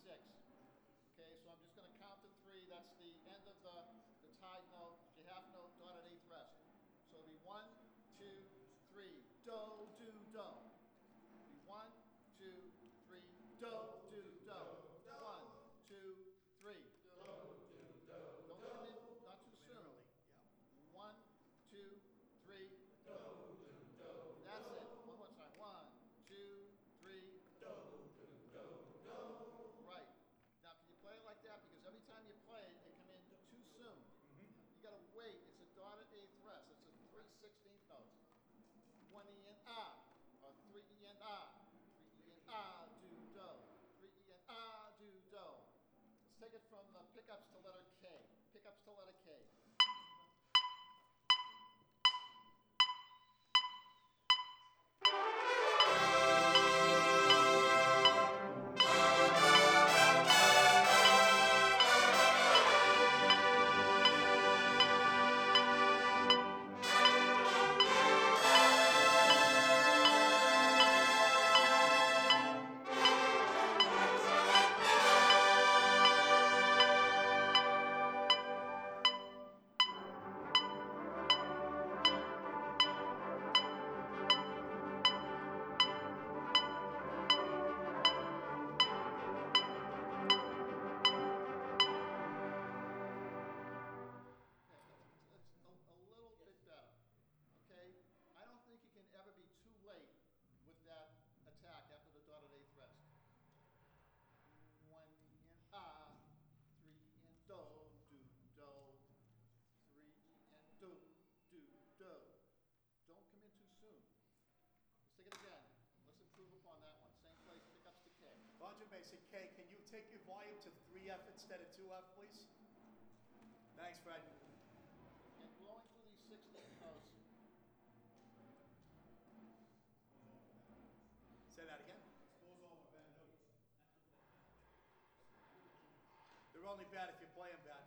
6. Okay, so I'm just going to count to 3. That's the end of the tied note, your half note, dotted 8th rest. So it'll be 1, 2, 3, do, do, do. It'll be 1, 2, 3, do, do, do. 1, 2, 3. Don't come in, not too soon. 1, 2, 3. That's it. One more time. 1, 2, 3. Right. Now, can you play it like that? Because every time you play it, you come in too soon. You got to wait. It's a dotted 8th rest. It's a 3/16 notes. 1 E and ah, or 3 E and ah, 3 E and ah, do, do. 3 E and ah, do, do. Let's take it from pickups to letter K. Pickups to letter K. I don't think you can ever be too late with that attack after the dotted 8th rest. 1 and ah, 3 and do, do, do. 3 and do, do, do. Don't come in too soon. Let's take it again. Let's improve upon that one. Same place, pickups to K. Contra basic K, can you take your volume to 3F instead of 2F, please? Thanks, Fred. And blowing through these 16 notes. Say that again. They're only bad if you play them bad.